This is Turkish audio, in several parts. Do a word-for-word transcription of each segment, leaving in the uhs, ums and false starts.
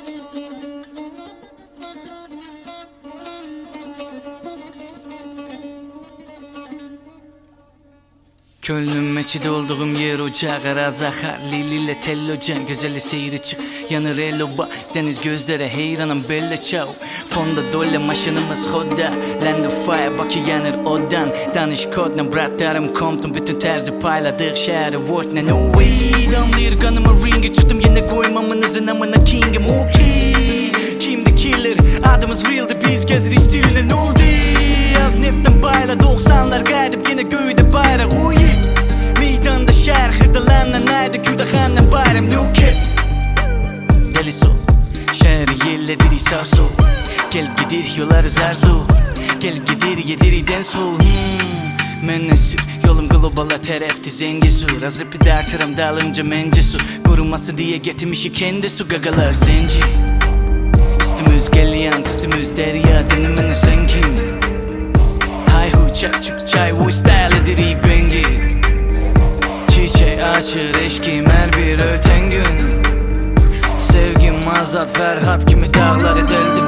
Kölnüm meçide olduğum yer ocağı Razakar Liliyle tello can güzeli seyri çık Yanır eloba deniz gözlere heyranım belle çav Fonda dole maşınımız hodda Land of fire bakı yanır odan Danış kodna bratlarım komptum bütün terzi payladık şehri Vortne no way damlayır kanıma ringe çıktım yine koymamınızın amına king'im okey Kimdi killer adımız realdi biz gezir istiline ne oldu Az neften bayla doksanlar kaydıp yine göğde bayrak oh yeah Meydanda şehir hırdalanla nayda küdahanla bayram no care Deli sol şehri yelledir isar sol Gel gidir yolları zarzo Gel gidir yedir den sol hmm. Men sür yolum globala terefti zengi sur Az rapi dertiram dalımca mence su Kuruması diye getirmişi kendi su gagalar zenci Üstümüz geliyan üstümüz derya denemene sen kim Hayhu çak çuk çay voice style diri bengi Çiçeği açır eşkim her bir öten gün Sevgim Azat Ferhat kimi dağlar edeldim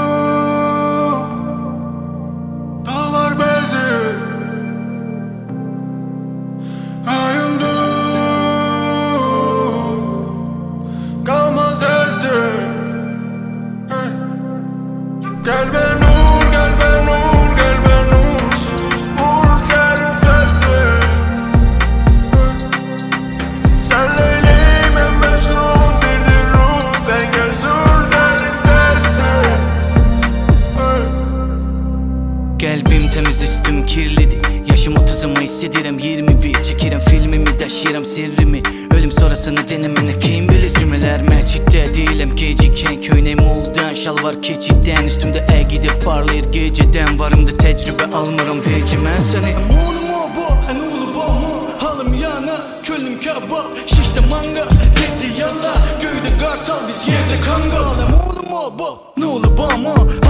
Dağlar bezi ayıldı Kalmaz ersin hey. Gel ben nur gel ben nur gel ben nursuz Vur şehrin sensin hey. Sen Leylim en Mecnun birdir ruh Sen gel sürden istersin hey. Kalbim temiz üstüm kirlidi Yaşım otuzuma hissedirim yirmi bir Çekirim filmimi taşıyorum sirrimi Ölüm sonrasını denemene kim bilir Cümleler meçhitte değilim geciken Köynem oldan şalvar keçitten Üstümde e gidip parlayır geceden Varımda tecrübe almırım vecimen seni Oğlum o bu en oğlu bu mu Halım yana kölüm kaba Şişte manga gitti yalla Köyde kartal biz yerde kangal Oğlum o bu ne oğlu bu mu